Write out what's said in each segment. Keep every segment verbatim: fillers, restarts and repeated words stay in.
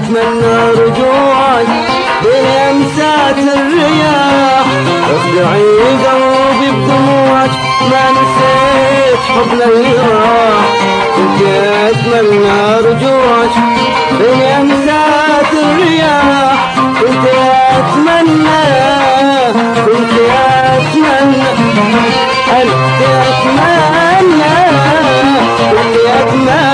أتمنى رجوعك بين أمسات الرياح، اخدعي قلبي بدموعك ما نسيت حبنا اللي راح. كنت أتمنى رجوعك بين أمسات الرياح، كنت أتمنى كنت أتمنى كنت أتمنى كنت أتمنى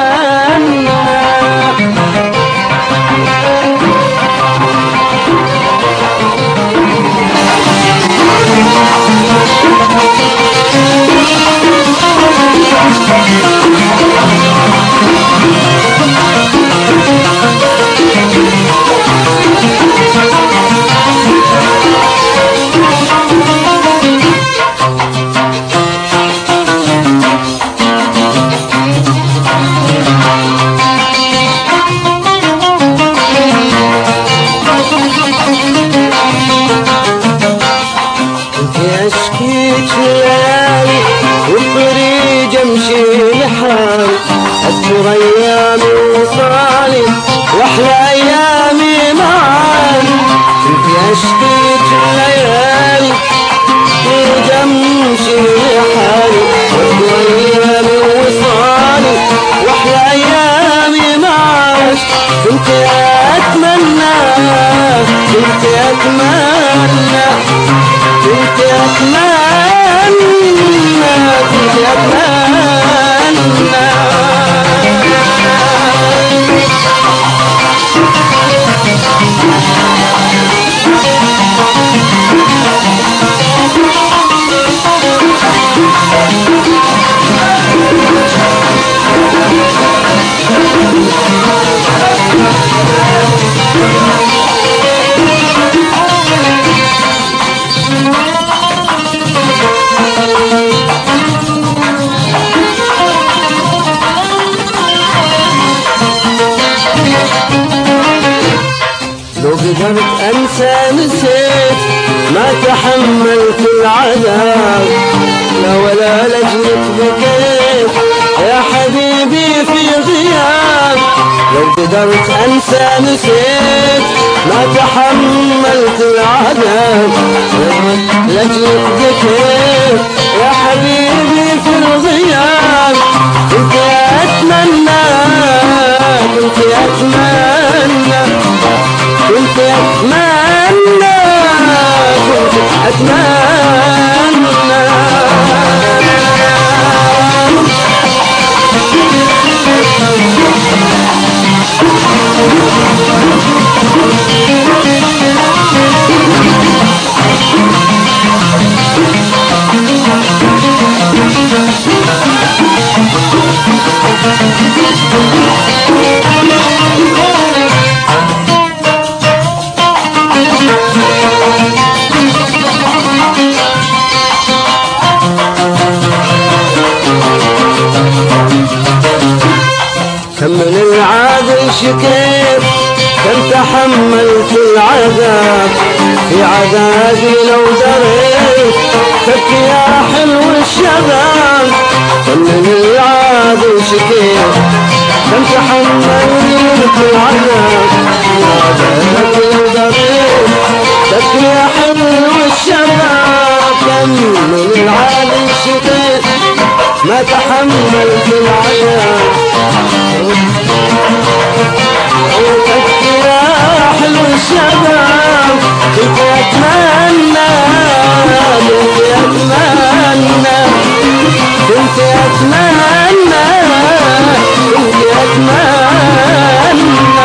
أشكيك ليالي والطريق أمشي لحالي، أذكر أيامي وصالي وأحلى أيامي معاك. كنت أشكيك ليالي والطريق أمشي لحالي، أذكر أيامي وصالي وأحلى أيامي معاك. كنت أتمنى كنت أتمنى كنت أتمنى كنت أتمنى لو قدرت أنسى نسيت ما تحملت العذاب، لا ولا لجلك بكيت يا حبيبي في غياب. لو قدرت أنسى نسيت ما تحملت العذاب، لجلك بكيت يا حبيبي في الغياب. كنت أتمنى كنت أتمنى كنت أتمنى كنت أتمنى كم من العادل شكيت كم تحملت العذاب، في عذابي لو دريت تبكي يا حلو الشباب. كم من العادل شكيت كم تحملت العذاب، في عذابي لو دريت تبكي يا حلو الشباب. كم من العادل شكيت ما تحملت العذاب، وتبكي يا حلو الشباب. كنت أتمنى كنت أتمنى كنت أتمنى كنت أتمنى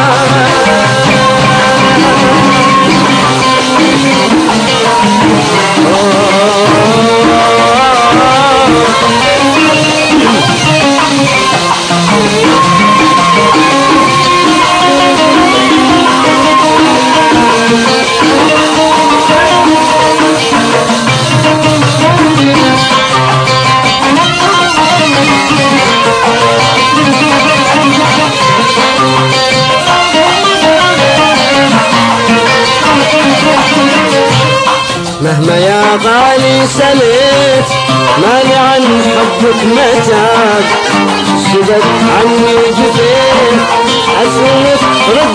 مهما يا غالي سليت مالي عن حبك متاك، شبت عني جفيت أسلك رد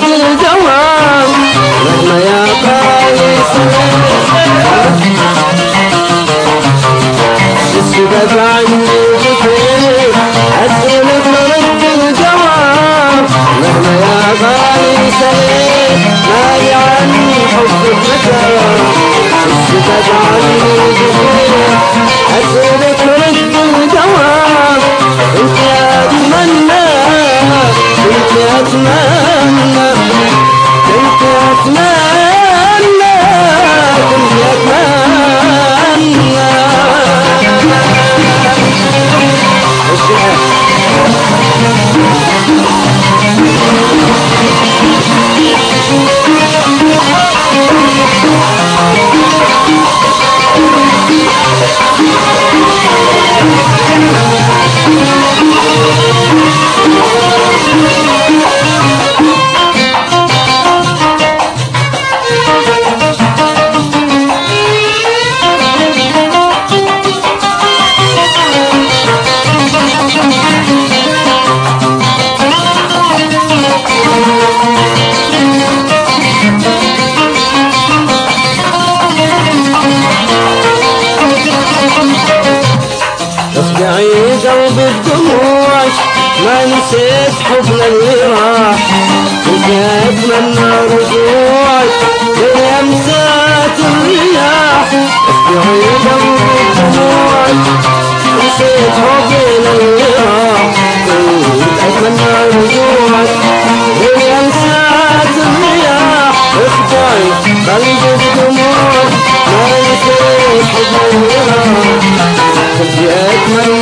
سليت مالي عن حبك متى الشتات عني جفيت أسألك رد الجواب كنت أتمنى كنت أتمنى كنت أتمنى كنت أتمنى اشجعي قلبي بدموعك ما نسيت حضن اللي راح كنت اتمنى رجوعك للمسات الرياح اشجعي قلبي بدموعك نسيت حضن اللي راح كنت اتمنى رجوعك للمسات الرياح اشجعي قلبي بدموعك ما نسيت حضن اللي راح كنت أتمنى